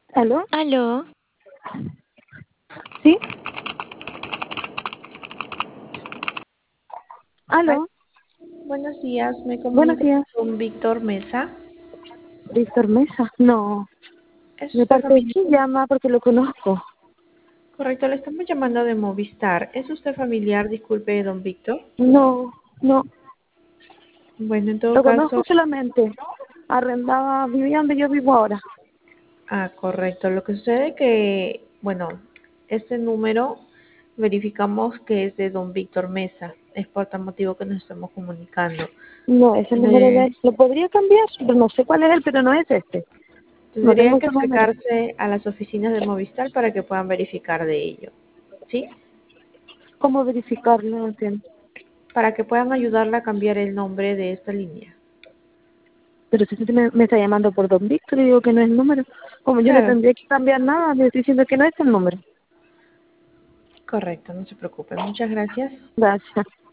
¿Aló? Aló, ¿Sí? Ay, ¿Aló? buenos días, me Buenos comunico días. con Víctor Mesa. ¿Víctor Mesa? No. ¿Es ¿De usted parte de familiar? quién llama? Porque lo conozco. Correcto, le estamos llamando de Movistar. ¿Es usted familiar, disculpe, de don Víctor? No, no. Bueno, en todo Lo conozco caso, solamente. Arrendaba, vivía donde yo vivo ahora. correcto. Lo que sucede es que, bueno, este número verificamos que es de don Víctor Mesa. Es por tal motivo que nos estamos comunicando. No, ese número de Le- él. Lo podría cambiar, pero no sé cuál es él, pero no es este. No Tendría tengo que ese número. acercarse a las oficinas de Movistar para que puedan verificar de ello. ¿Sí? ¿Cómo verificarlo? No entiendo. Para que puedan ayudarla a cambiar el nombre de esta línea. Pero si usted me está llamando por Don Víctor y digo que no es el número, como yo no Claro, tendría que cambiar nada, le estoy diciendo que no es el número. correcto, no se preocupe. Muchas gracias. Gracias.